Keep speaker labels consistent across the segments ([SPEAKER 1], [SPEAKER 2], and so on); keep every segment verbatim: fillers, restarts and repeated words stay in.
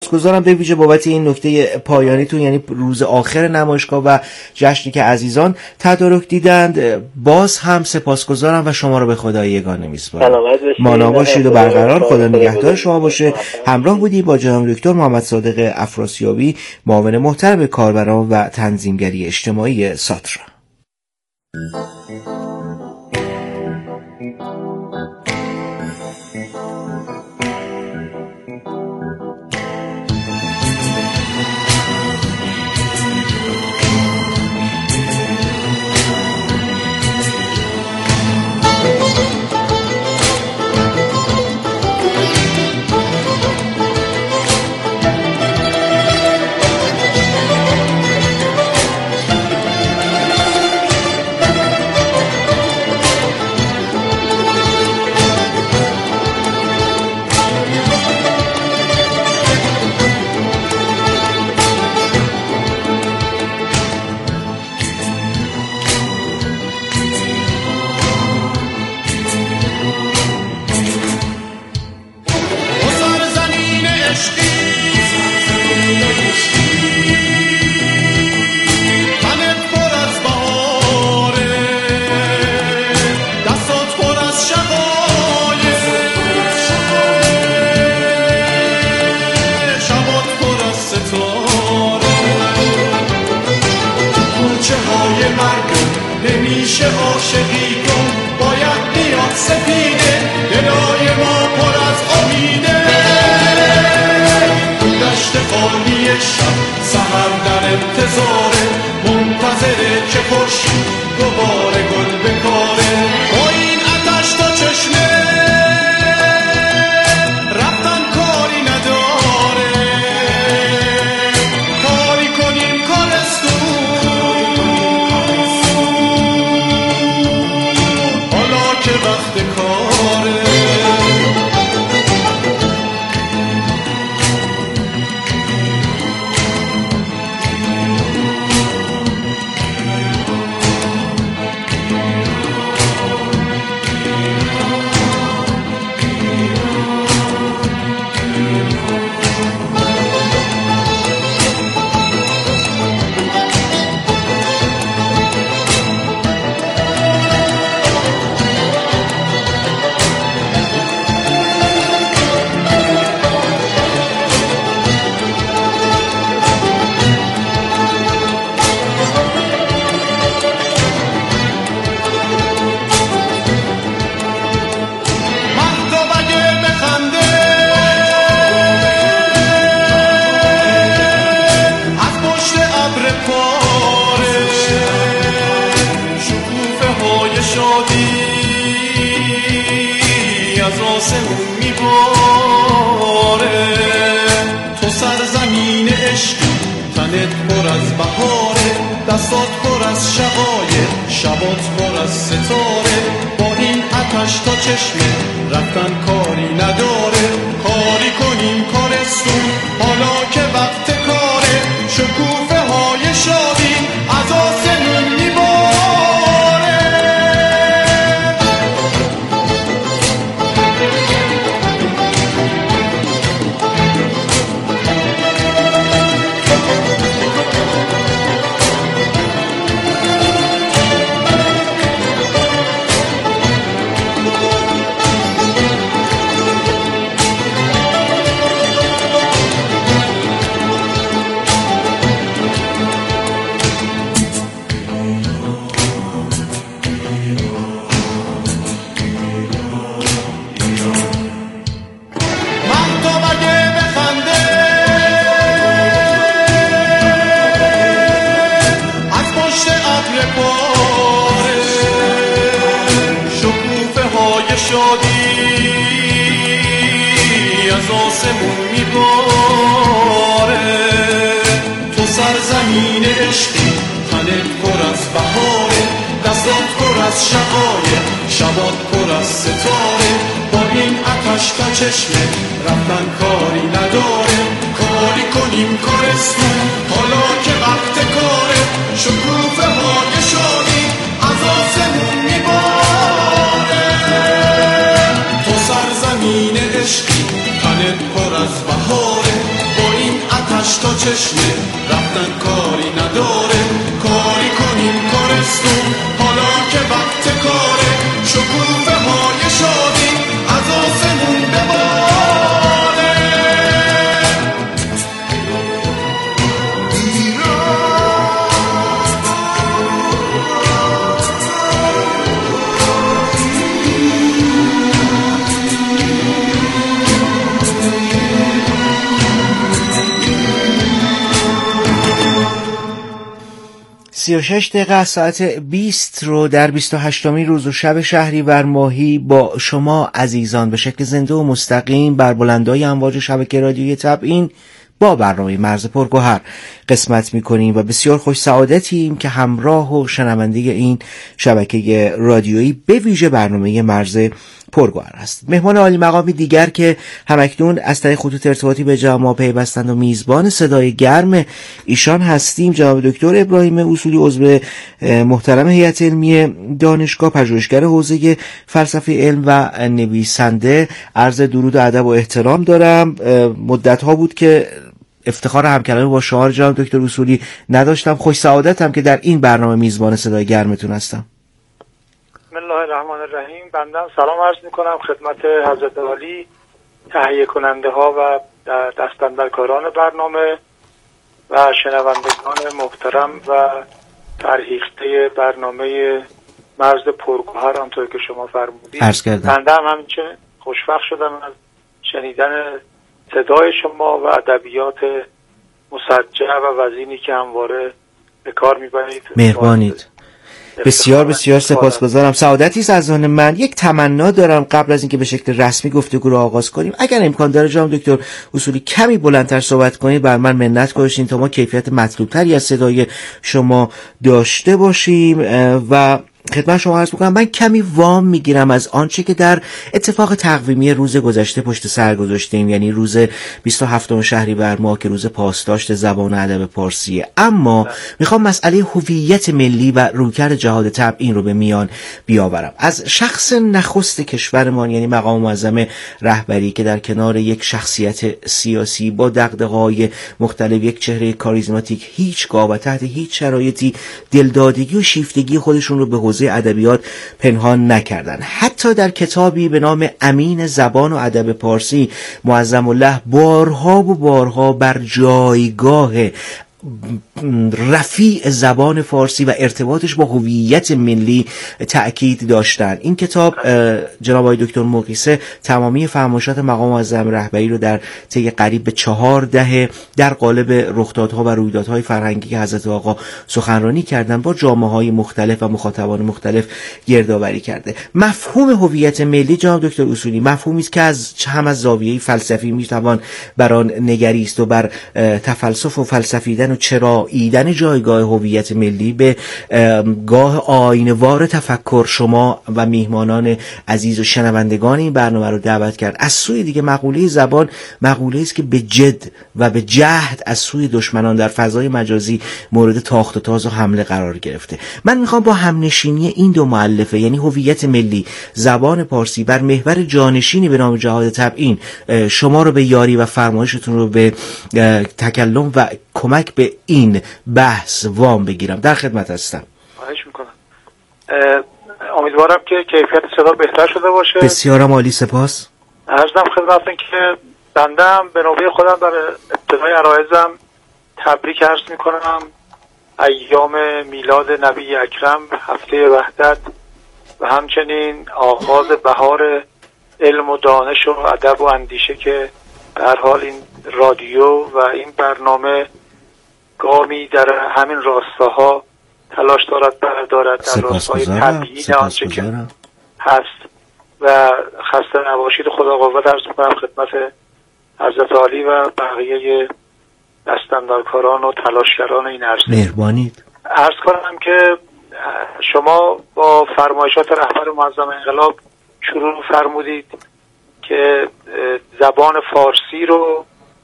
[SPEAKER 1] سپاسگزارم به ویژه بابت این نکته پایانیتون، یعنی روز آخر نمایشگاه و جشنی که عزیزان تدارک دیدند. باز هم سپاسگزارم و شما رو به خدای یگانه میسپارم. مانا باشید و برقرار. خدا نگهدار شما باشه. همراه بودی با جناب دکتر محمد صادق افراسیابی، معاون محترم کاربران و تنظیمگری اجتماعی ساترا.
[SPEAKER 2] عشقی تنت پر از بهاره، با هشت تا چشمه رفتن کاری نداره، کاری کنیم کارستون حالا که وقت کاره، شکوفه های شادی از آسمون بباره.
[SPEAKER 1] سی و شش دقیقه از ساعت بیست رو در بیست و هشتمین روز و شب شهریور ماهی با شما عزیزان به شکل زنده و مستقیم بر بلندای امواج شبکه رادیویی تبعین با برنامه مرز پرگوهر قسمت می‌کنیم و بسیار خوش سعادتیم که همراه و شنونده این شبکه رادیویی به ویژه برنامه مرز پرگوهر است. مهمان عالی مقامی دیگر که همکنون از طریق خطوط ارتباطی به جمع ما پیوستند و میزبان صدای گرم ایشان هستیم، جناب دکتر ابراهیم اصولی، عضو محترم هیئت علمی دانشگاه، پژوهشگر حوزه فلسفه علم و نویسنده. عرض درود و ادب و احترام دارم. مدت ها بود که افتخار همکلامی با شما جناب دکتر اصولی نداشتم. خوش سعادتم که در این برنامه میزبان صدای گرمتون هستم.
[SPEAKER 3] بسم الله الرحمن الرحیم. بنده سلام عرض میکنم خدمت حضرت عالی، تهیه کننده ها و دستاندرکاران برنامه و شنوندگان محترم و فرهیخته برنامه مرز پرگوهر. آنطور که شما فرمودید
[SPEAKER 1] عرض کردم.
[SPEAKER 3] بنده هم همچنین خوشبخت شدم از شنیدن صدای شما و ادبیات مسجع و وزینی که همواره به کار میبرید.
[SPEAKER 1] مهربانید. بسیار بسیار سپاسگزارم. سعادتی است از آن من. یک تمنا دارم قبل از اینکه به شکل رسمی گفتگو رو آغاز کنیم، اگر امکان داره جناب دکتر اصولی کمی بلندتر صحبت کنید، بر من منت گذاشتین تا ما کیفیت مطلوبتری از صدای شما داشته باشیم. و خدمت شما عرض می‌کنم من کمی وام میگیرم از آنچه که در اتفاق تقویمی روز گذشته پشت سر گذاشتیم، یعنی روز بیست و هفتم شهریور ماه که روز پاسداشت زبان و ادب پارسیه. اما میخوام مسئله هویت ملی و رویکرد جهاد تبعین رو به میان بیاورم. از شخص نخست کشورمان، یعنی مقام معظم رهبری، که در کنار یک شخصیت سیاسی با دغدغه‌های مختلف، یک چهره کاریزماتیک، هیچگاه و تحت هیچ شرایطی دلدادگی و شیفتگی خودشون رو به حوزه ادبیات پنهان نکردن. حتی در کتابی به نام امین زبان و ادب پارسی، معظم الله بارها و بارها بر جایگاه رفیع زبان فارسی و ارتباطش با هویت ملی تأکید داشتن. این کتاب جناب آقای دکتر مقیسه تمامی فرمایشات مقام معظم رهبری رو در طی قریب به چهار دهه در قالب رخدادها و رویدادهای فرهنگی که حضرت آقا سخنرانی کردن با جامعه‌های مختلف و مخاطبان مختلف گردآوری کرده. مفهوم هویت ملی جناب دکتر اصولی مفهومی است که از هم از زاویه فلسفی میتوان بر آن نگریست و بر تفلسف و فلسفیدن و چراییدن جایگاه هویت ملی به گاه آینه‌وار تفکر شما و میهمانان عزیز و شنوندگان این برنامه رو دعوت کرد. از سوی دیگه مقوله زبان مقوله است که به جد و به جهد از سوی دشمنان در فضای مجازی مورد تاخت و تاز و حمله قرار گرفته. من میخوام با همنشینی این دو مؤلفه، یعنی هویت ملی، زبان پارسی، بر محور جانشینی به نام جهاد تبعین شما رو به یاری و فرمایشتون رو به تکلم و کمک به این بحث وام بگیرم. در خدمت هستم.
[SPEAKER 3] خواهش میکنم. امیدوارم که کیفیت صدا بهتر شده باشه.
[SPEAKER 1] بسیارم عالی، سپاس.
[SPEAKER 3] عرضم خدمتتون که بندم به نوبه خودم در ابتدای عرایزم تبریک عرض میکنم ایام میلاد نبی اکرم، هفته وحدت و همچنین آغاز بهار علم و دانش و ادب و اندیشه که به هر حال این رادیو و این برنامه گامی در همین راستاها تلاش دارد بردارد، در راستای تبیین آنچه که هست. و خسته نباشید، خدا قوت عرض می‌کنم خدمت حضرت عالی و بقیه دستاندرکاران و تلاشگران این عرصه.
[SPEAKER 1] مهربانید.
[SPEAKER 3] عرض کنم که شما با فرمایشات رهبر معظم انقلاب شروع فرمودید که زبان فارسی رو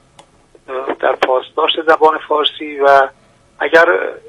[SPEAKER 3] در پاسداشت زبان فارسی و اگر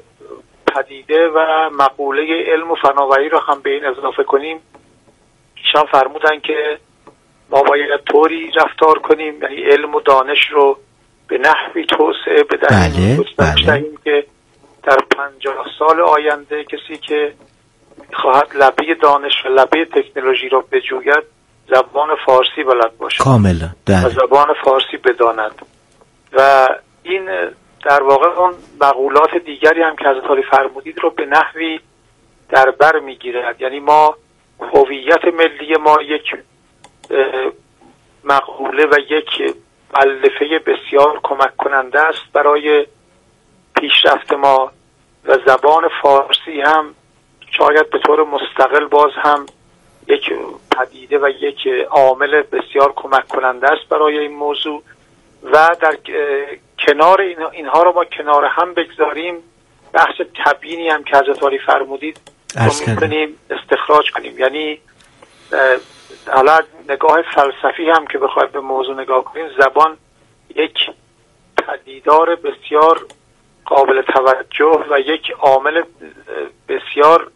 [SPEAKER 3] پدیده و مقوله علم و فناوری رو هم به این اضافه کنیم، ایشان فرمودن که ما باید طوری رفتار کنیم، یعنی علم و دانش رو به نحوی توسعه بدهیم،
[SPEAKER 1] بله بله.
[SPEAKER 3] که در پنجاه سال آینده کسی که خواهد لبه دانش و لبه تکنولوژی را بجوید زبان فارسی بلد باشد
[SPEAKER 1] کاملا
[SPEAKER 3] و زبان فارسی بداند. و این در واقع اون مقولات دیگری هم که حضرت علی فرمودید رو به نحوی در بر میگیرد. یعنی ما هویت ملی ما یک مقوله و یک مؤلفه بسیار کمک کننده است برای پیشرفت ما و زبان فارسی هم شاید به طور مستقل باز هم یک پدیده و یک عامل بسیار کمک کننده است برای این موضوع. و در کنار اینها رو ما کنار هم بگذاریم، بحث تبیینی هم که حضرت علی فرمودید رو میتونیم استخراج کنیم. یعنی حالا نگاه فلسفی هم که بخواید به موضوع نگاه کنیم، زبان یک پدیدار بسیار قابل توجه و یک عامل بسیار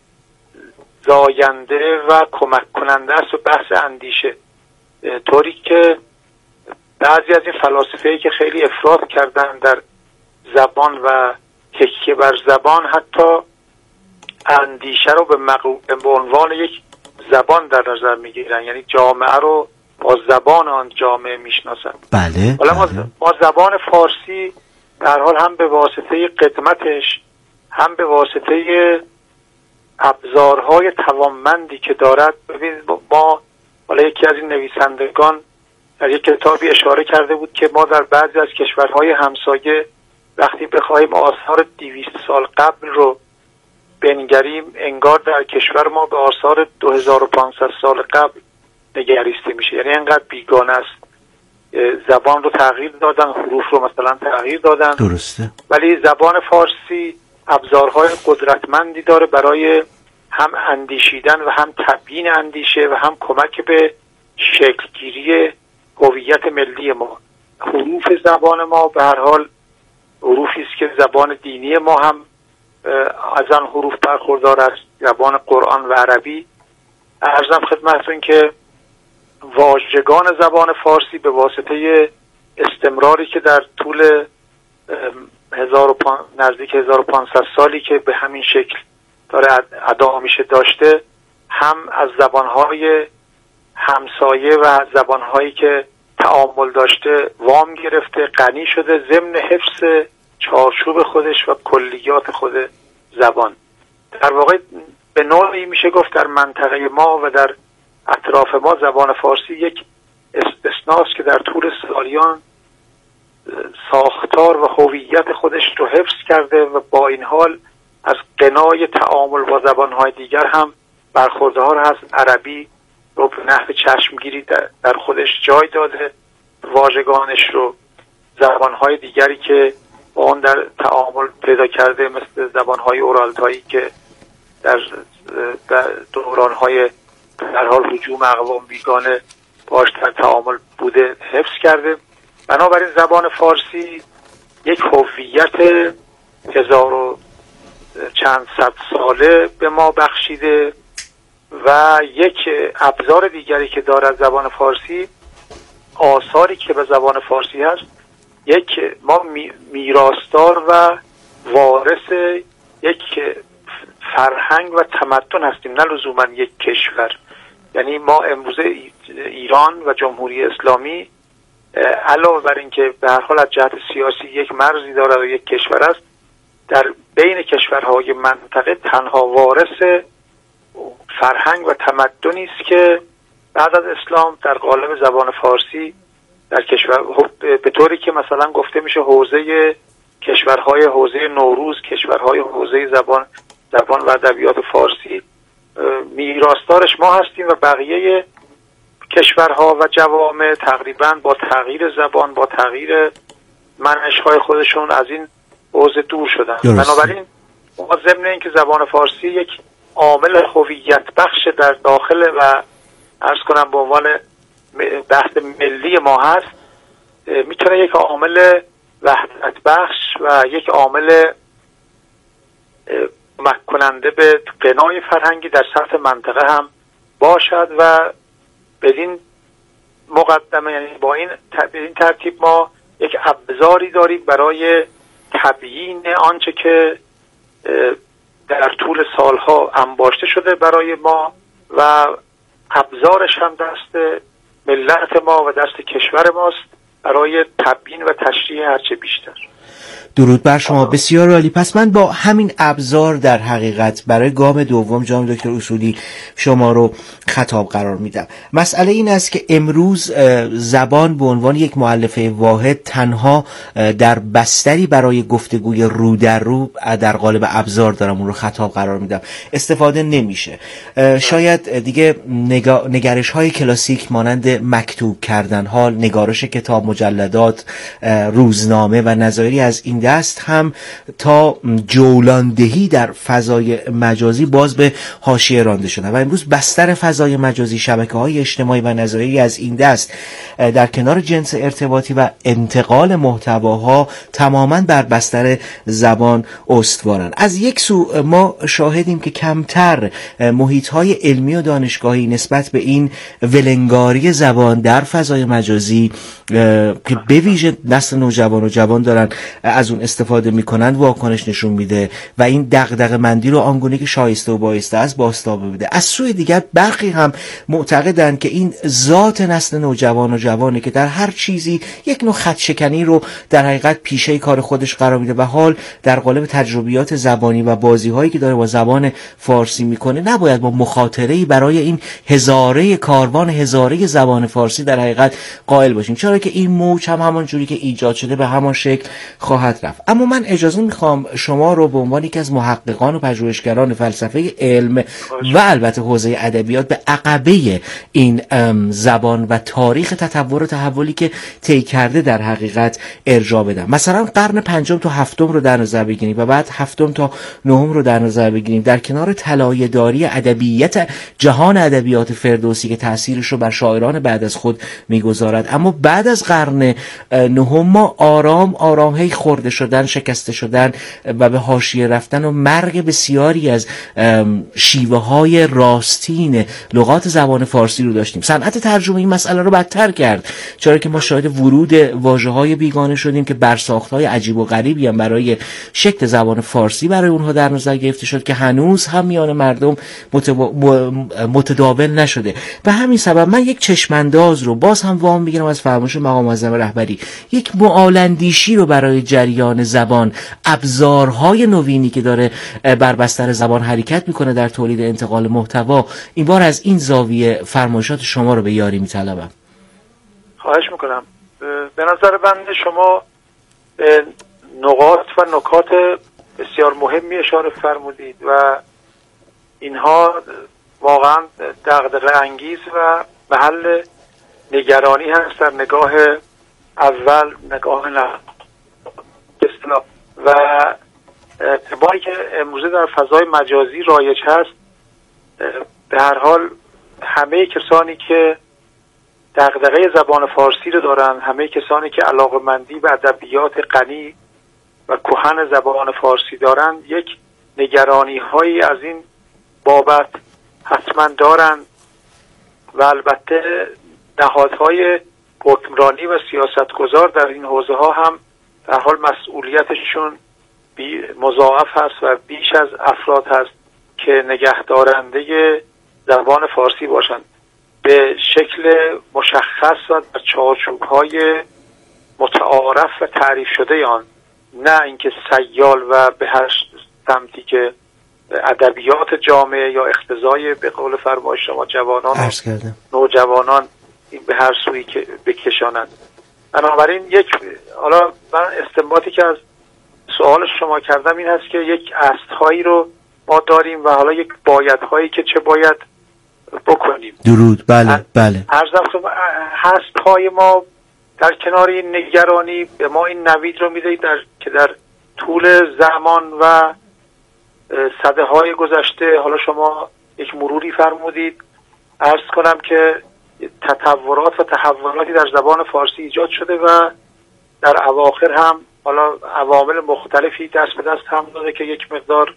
[SPEAKER 3] زاینده و کمک کننده است و بحث اندیشه، طوری که بعضی از این فلاسفه‌ای که خیلی افراط کردن در زبان و تکیه بر زبان، حتی اندیشه رو به, مقو... به عنوان یک زبان در نظر میگیرن، یعنی جامعه رو با زبان آن جامعه میشناسن.
[SPEAKER 1] بله.
[SPEAKER 3] حالا ما...
[SPEAKER 1] بله.
[SPEAKER 3] ما زبان فارسی در حال هم به واسطه قدمتش، هم به واسطه ابزارهای توانمندی که دارد. ببینید ما، حالا یکی از این نویسندگان در یک کتابی اشاره کرده بود که ما در بعضی از کشورهای همسایه وقتی بخواهیم آثار دویست سال قبل رو بنگریم، انگار در کشور ما به آثار دو هزار و پانصد سال قبل نگریسته میشه. یعنی انقدر بیگانه است. زبان رو تغییر دادن، حروف رو مثلا تغییر دادن.
[SPEAKER 1] درسته.
[SPEAKER 3] ولی زبان فارسی ابزارهای قدرتمندی داره برای هم اندیشیدن و هم تبیین اندیشه و هم کمک به شکلگیری هویت ملی ما. حروف زبان ما به هر حال حروفی است که زبان دینی ما هم از آن حروف برخوردار است، زبان قرآن و عربی. عرضم خدمتتون که واژگان زبان فارسی به واسطه استمراری که در طول نزدیک هزار و پانصد سالی که به همین شکل داره ادا میشه داشته، هم از زبانهای همسایه و از زبانهایی که تعامل داشته وام گرفته، غنی شده، ضمن حفظ چارچوب خودش و کلیات خود زبان. در واقع به نوعی میشه گفت در منطقه ما و در اطراف ما زبان فارسی یک استثناست که در طول سالیان ساختار و هویت خودش رو حفظ کرده و با این حال از غنای تعامل با زبانهای دیگر هم برخوردار هست. عربی رو به نحو چشمگیری در خودش جای داده، واژگانش رو زبانهای دیگری که با اون در تعامل پیدا کرده مثل زبانهای اورالتایی که در در دورانهای در حال هجوم اقوام بیگانه باش در تعامل بوده حفظ کرده. بنابراین زبان فارسی یک هویت هزار و چند صد ساله به ما بخشیده و یک ابزار دیگری که دارد زبان فارسی، آثاری که به زبان فارسی هست، یک ما میراثدار و وارث یک فرهنگ و تمدن هستیم، نه لزوما یک کشور. یعنی ما امروزه ایران و جمهوری اسلامی علاوه بر اینکه به هر حال از جهت سیاسی یک مرزی دارد و یک کشور است، در بین کشورهای منطقه تنها وارث فرهنگ و تمدنی است که بعد از اسلام در قالب زبان فارسی در کشور، به طوری که مثلا گفته میشه حوزه کشورهای حوزه نوروز، کشورهای حوزه زبان زبان و ادبیات فارسی میراثدارش ما هستیم و بقیه کشورها و جوامع تقریبا با تغییر زبان، با تغییر منش‌های خودشون از این حوزه دور شدن. بنابراین ما ضمن اینکه زبان فارسی یک عامل هویت بخش در داخل و عرض کنم به عنوان بحث ملی ما هست، میتونه یک عامل وحدت بخش و یک عامل کمک کننده به غنای فرهنگی در سطح منطقه هم باشد و بدین مقدمه، یعنی با این این ترتیب ما یک ابزاری داریم برای تبیین آنچه که در طول سالها انباشته شده برای ما و ابزارش هم دست ملت ما و دست کشور ماست برای تبیین و تشریح هرچه بیشتر.
[SPEAKER 1] درود بر شما، بسیار عالی. پس من با همین ابزار در حقیقت برای گام دوم جناب دکتر اصولی شما رو خطاب قرار میدم. مسئله این است که امروز زبان به عنوان یک مؤلفه واحد تنها در بستری برای گفتگوی رو در رو در قالب ابزار دارم اون رو خطاب قرار میدم، استفاده نمیشه. شاید دیگه نگارش های کلاسیک مانند مکتوب کردن ها، نگارش کتاب، مجلدات، روزنامه و نظایری از این دست هم تا جولاندهی در فضای مجازی باز به حاشیه رانده شدن و امروز بستر فضای مجازی، شبکه‌های اجتماعی و نظایری از این دست در کنار جنس ارتباطی و انتقال محتواها تماما بر بستر زبان استوارن. از یک سو ما شاهدیم که کمتر محیط‌های علمی و دانشگاهی نسبت به این ولنگاری زبان در فضای مجازی که به ویژه نسل نوجوان و جوان دارن از اون استفاده میکنن واکنش نشون میده و این دغدغه مندی رو آنگونه که شایسته و بایسته است بازتاب بده. از سوی دیگر برخی هم معتقدن که این ذات نسل نوجوان و جوانه که در هر چیزی یک نوع خدشکنی رو در حقیقت پیشه کار خودش قرار میده و حال در قالب تجربیات زبانی و بازی هایی که داره با زبان فارسی میکنه نباید با مخاطره‌ای برای این هزاره کاروان هزاره زبان فارسی در حقیقت قائل باشیم، چرا که این موج هم همون جوری که ایجاد شده به همان شکل خواهد رفت. اما من اجازه میخوام شما رو به عنوان یکی از محققان و پژوهشگران فلسفه علم و البته حوزه ادبیات به عقبه این زبان و تاریخ تطور و تحولی که طی کرده در حقیقت ارجاع بدم. مثلا قرن پنجم تا هفتم رو در نظر بگیریم و بعد هفتم تا نهم رو در نظر بگیریم، در کنار طلایه‌داری ادبیات جهان ادبیات فردوسی که تأثیرش رو بر شاعران بعد از خود میگذارد، اما بعد از قرن نهم ما آرام آرام هی خورده شدن، شکسته شدن و به حاشیه رفتن و مرگ بسیاری از شیوه های راستین لغات زبان فارسی رو داشتیم. صنعت ترجمه این مسئله رو بدتر کرد، چرا که ما شاهد ورود واژه‌های بیگانه شدیم که برساخت‌های عجیب و غریبی هم برای شکل زبان فارسی برای اونها در نظر گرفته شد که هنوز هم میان مردم متداول نشده. به همین سبب من یک چشمانداز رو باز هم وام میگیرم از فرمایش مقام معظم رهبری، یک معالندیشی رو برای جریان زبان، ابزارهای نوینی که داره بر بستر زبان حرکت میکنه در تولید انتقال محتوا، این بار از این زاویه فرمایشات شما رو به یاری میطلبم.
[SPEAKER 3] خواهش میکنم. به نظر بنده شما به نقاط و نکات بسیار مهمی اشاره فرمودید و اینها واقعا دغدغه انگیز و محل نگرانی هست در نگاه اول، نگاه نقد و اعتباری که امروزه در فضای مجازی رایج هست. به هر حال همه کسانی که دغدغه زبان فارسی رو دارن، همه کسانی که علاقه‌مندی به ادبیات غنی و کهن زبان فارسی دارن، یک نگرانی هایی از این بابت حتما دارن و البته نهادهای حکمرانی و سیاستگزار در این حوزه ها هم در حال مسئولیتشون مضاعف هست و بیش از افراد هست که نگهدارنده زبان فارسی باشند به شکل مشخص و در چارچوب‌های متعارف و تعریف شده آن، نه اینکه سیال و به هر سمتی که ادبیات جامعه یا اقتضای به قول فرمایش شما جوانان نوجوانان این به هر سوی که بکشانند. بنابراین یک حالا من استنباطی که از سوال شما کردم این هست که یک اصل‌هایی رو ما داریم و حالا یک بایدهایی که چه باید بکنیم.
[SPEAKER 1] درود. بله بله.
[SPEAKER 3] هر زمان هست‌های ما در کنار این نگرانی به ما این نوید رو میده در که در طول زمان و سده‌های گذشته، حالا شما یک مروری فرمودید، عرض کنم که تطورات و تحولاتی در زبان فارسی ایجاد شده و در اواخر هم حالا عوامل مختلفی دست به دست هم داده که یک مقدار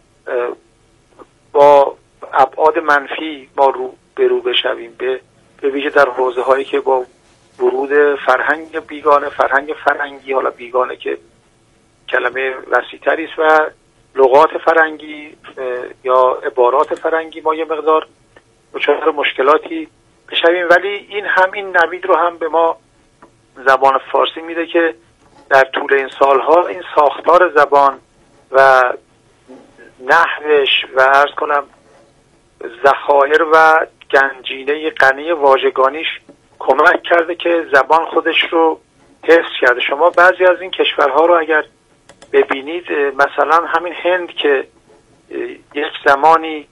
[SPEAKER 3] با ابعاد منفی ما رو به رو بشویم، به به ویژه در حوزه هایی که با ورود فرهنگ بیگانه، فرهنگ فرنگی، حالا بیگانه که کلمه وسیع‌تری است، و لغات فرنگی یا عبارات فرنگی ما یه مقدار دچار مشکلاتی بشویم. ولی این هم این نوید رو هم به ما زبان فارسی میده که در طول این سالها این ساختار زبان و نحوش و عرض کنم ذخایر و گنجینه غنی واژگانیش کمک کرده که زبان خودش رو حفظ کرده. شما بعضی از این کشورها رو اگر ببینید، مثلا همین هند که یک زمانی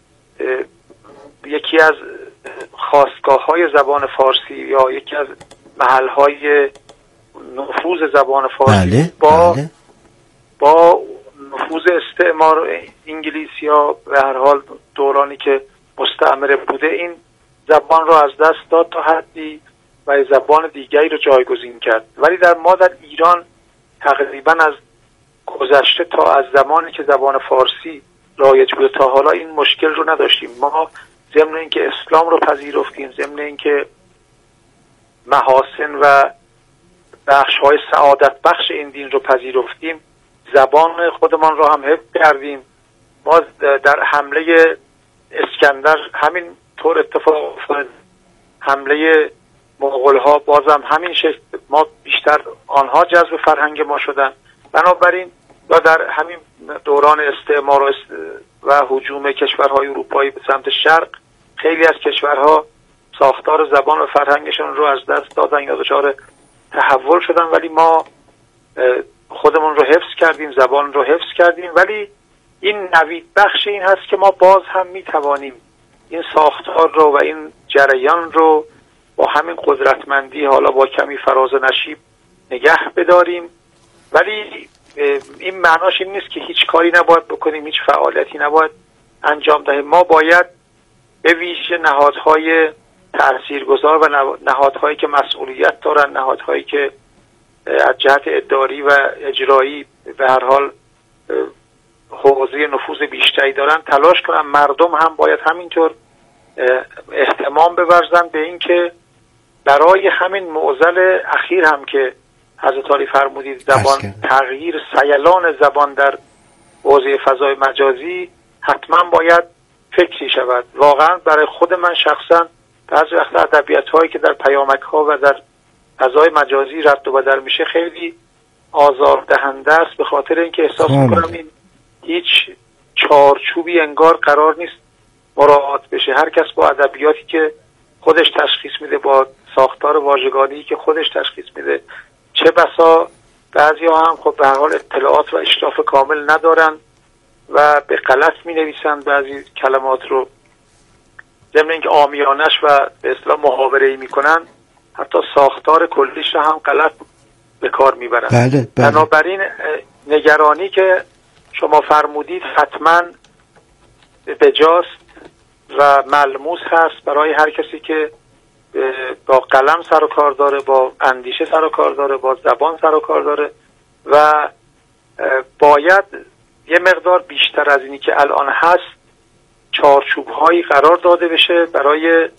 [SPEAKER 3] یکی از خاستگاه‌های زبان فارسی یا یکی از محل‌های نفوذ زبان فارسی
[SPEAKER 1] بله،
[SPEAKER 3] با
[SPEAKER 1] بله.
[SPEAKER 3] با نفوذ استعمار انگلیس یا به هر حال دورانی که مستعمره بوده این زبان رو از دست داد تا حدی و زبان دیگری رو جایگزین کرد. ولی در ما در ایران تقریبا از گذشته تا از زمانی که زبان فارسی رایج بوده تا حالا این مشکل رو نداشتیم. ما ضمن اینکه اسلام رو پذیرفتیم، ضمن اینکه محاسن و بخش‌های سعادت بخش این دین رو پذیرفتیم، زبان خودمان رو هم حفظ کردیم. ما در حمله اسکندر همین طور اتفاق افتاد، حمله مغول‌ها بازم همین شکل، ما بیشتر آنها جذب فرهنگ ما شدن. بنابراین یا در همین دوران استعمار و, است و هجوم کشورهای اروپایی به سمت شرق، خیلی از کشورها ساختار زبان و فرهنگشون رو از دست دادن یا دچار تحول شدن، ولی ما خودمون رو حفظ کردیم، زبان رو حفظ کردیم. ولی این نوید بخش این هست که ما باز هم میتوانیم این ساختار رو و این جریان رو با همین قدرتمندی، حالا با کمی فراز و نشیب نگه بداریم. ولی این معناش این نیست که هیچ کاری نباید بکنیم، هیچ فعالیتی نباید انجام دهیم. ما باید به ویژه نهادهای تاثیرگذار و نهادهایی که مسئولیت دارن، نهادهایی که از جهت اداری و اجرایی به هر حال حوزه نفوذ بیشتری دارن، تلاش کنن. مردم هم باید همینطور اهتمام بورزن به این که برای همین معضل اخیر هم که حضرت علی فرمودید، زبان تغییر سیلان زبان در حوزه فضای مجازی، حتما باید فکری شود. واقعا برای خود من شخصا بعضی وقتا ادبیات هایی که در پیامک ها و در فضای مجازی رد و بدل میشه خیلی آزاردهنده است، به خاطر اینکه احساس میکنم این هیچ چارچوبی انگار قرار نیست مراعات بشه. هر کس با ادبیاتی که خودش تشخیص میده، با ساختار واژگانی که خودش تشخیص میده، چه بسا بعضی ها هم خب به هر حال اطلاعات و اشراف کامل ندارن و به غلط می نویسن بعضی کلمات رو، ضمن اینکه عامیانش و به اصطلاح محاوره‌ای میکنن، حتی ساختار کلیش رو هم غلط به کار میبرن.
[SPEAKER 1] بله، بله.
[SPEAKER 3] بنابراین نگرانی که شما فرمودید حتما بجاست و ملموس هست برای هر کسی که با قلم سر و کار داره، با اندیشه سر و کار داره، با زبان سر و کار داره و باید یه مقدار بیشتر از اینی که الان هست چارچوب هایی قرار داده بشه برای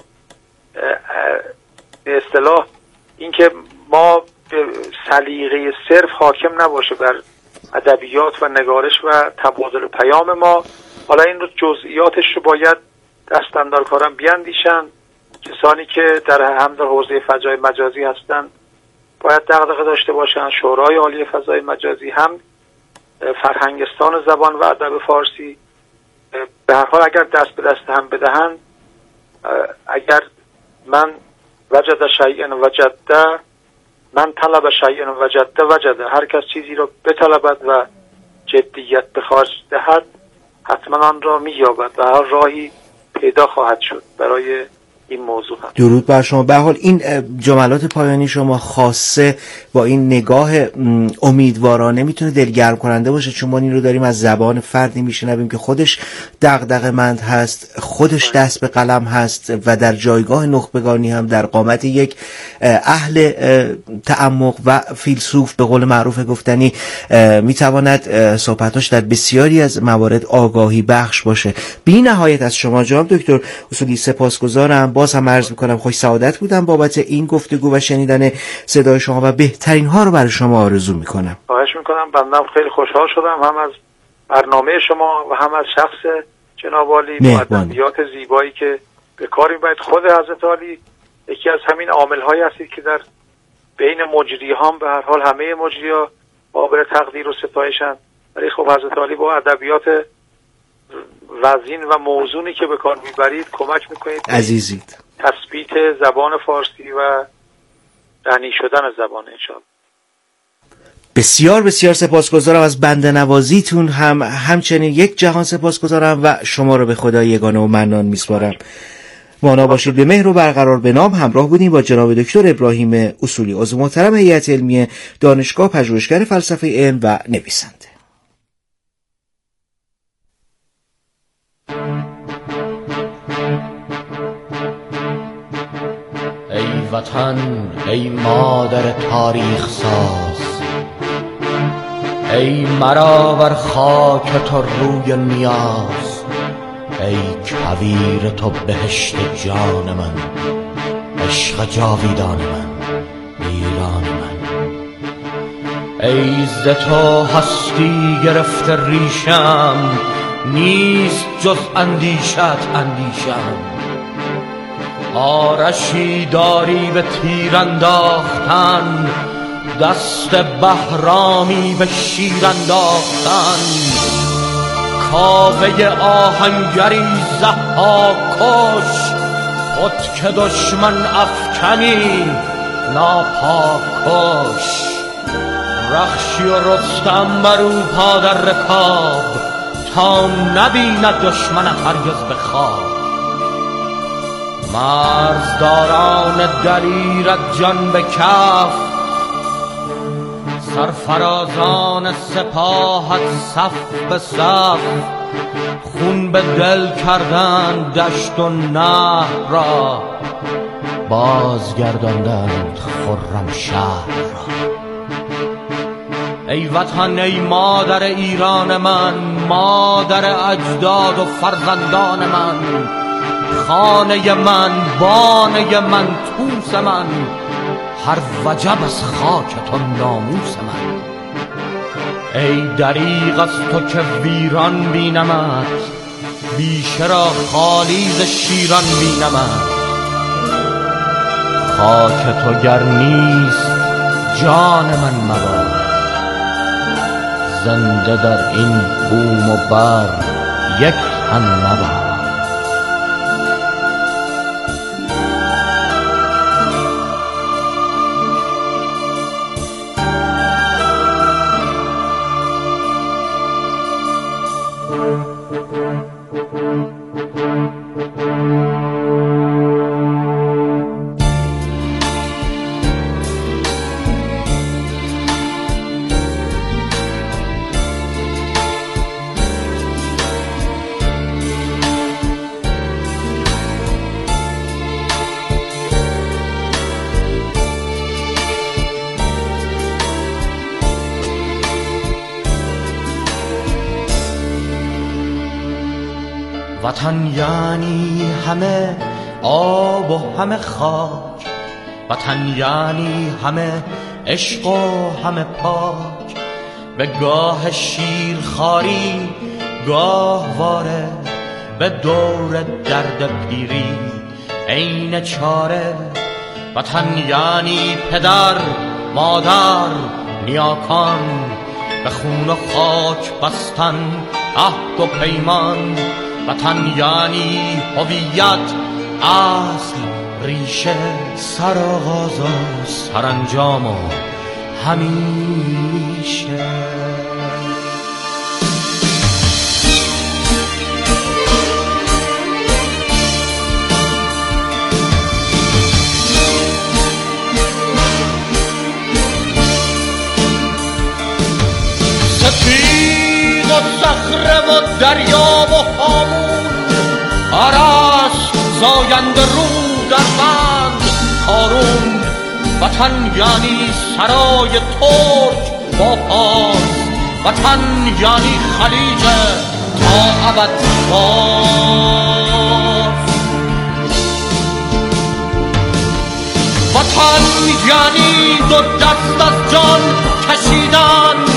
[SPEAKER 3] به اصطلاح اینکه ما سلیقه صرف حاکم نباشه بر ادبیات و نگارش و تبادل پیام ما. حالا این رو جزئیاتش رو باید دستاندارکاران بیاندیشن. کسانی که در هم در حوزه فضای مجازی هستن باید دغدغه داشته باشن، شورای عالی فضای مجازی، هم فرهنگستان زبان و ادب فارسی. به هر حال اگر دست به دست هم بدهند، اگر من وجد شیئا وجده، من طلب شیئا وجده وجده، هر کس چیزی رو بطلبد و جدیت به خارج دهد حتما آن را می‌یابد و هر راهی پیدا خواهد شد برای این موضوع هم.
[SPEAKER 1] درود بر شما. به حال این جملات پایانی شما خاصه با این نگاه امیدوارانه میتونه دلگرم کننده باشه، چون ما این رو داریم از زبان فردی میشنویم که خودش دغدغه‌مند هست، خودش دست به قلم هست و در جایگاه نخبگانی هم در قامت یک اهل تعمق و فیلسوف به قول معروف گفتنی میتواند صحبتاش در بسیاری از موارد آگاهی بخش باشه. بی نهایت از شما جناب دکتر اصولی سپاسگزارم. باز هم عرض میکنم خوش سعادت بودم بابت این گفتگو و شنیدن صدای شما و بهترین ها رو برای شما آرزو میکنم.
[SPEAKER 3] خواهش میکنم. بنده خیلی خوشحال شدم هم از برنامه شما و هم از شخص جناب عالی با ادبیات زیبایی که به کار میبرید. خود حضرت عالی یکی از همین عامل‌هایی هستید که در بین مجری‌ها به هر حال همه مجری‌ها قابل تقدیر و ستایشن، ولی خب حضرت عالی با ادبیات وزین و موزونی که به کار میبرید کمک میکنید
[SPEAKER 1] عزیزید
[SPEAKER 3] تثبیت زبان فارسی و غنی شدن زبان انشاءالله.
[SPEAKER 1] بسیار بسیار سپاسگزارم از بنده نوازیتون، هم همچنین یک جهان سپاسگزارم و شما رو به خدای یگانه و منان میسپارم. مانا باشید به مهر و برقرار به نام. همراه بودیم با جناب دکتر ابراهیم اصولی، عضو محترم هیئت علمی دانشگاه، پژوهشگر فلسفه علم و نویسنده.
[SPEAKER 4] ای وطن، ای مادر تاریخ ساز، ای مرا بر خاک تو روی نیاز، ای کویر تو بهشت جان من، عشق جاویدان من، ایران من. ای ز تو هستی گرفته ریشم، نیست جز اندیشت اندیشم. آرشی داری به تیر انداختن، دست بهرامی به شیر انداختن. کاوه آهنگری ضحاک کش، خود که دشمن افکنی ناپاک کش. رخشی و رستم برو پا در رکاب، تا نبیند دشمن هرگز به خواب. مرزداران دلیرت جان به کف، سرفرازان سپاهت صف به صف. خون به دل کردند دشت و نهر را، بازگرداندند خرم شهر را. ای وطن، ای مادر ایران من، مادر اجداد و فرزندان من، خانه من، بانه من، توس من، هر وجب از خاک تو ناموس من. ای دریغ از تو که ویران بینمت، بیشه را خالی ز شیران بینمت. خاک تو گر نیست جان من مباد، زنده در این بوم و بر یک تن مباد. وطن یعنی همه آب و همه خاک، وطن یعنی همه عشق و همه پاک. به گاه شیرخواری گاه واره، به دور درد پیری عین چاره. وطن یعنی پدر، مادر، نیاکان، به خون و خاک بستن عهد و پیمان. وطن یعنی هویت، اصل، ریشه، سرآغاز و سرانجام و همیشه. سپید و صخره و دریا و هامون، آرست زاینده رو در بند کارون. وطن یعنی سرای ترک با پاس، وطن یعنی خلیج تا ابد باز.
[SPEAKER 5] تن جنید و دست از جان کشیدن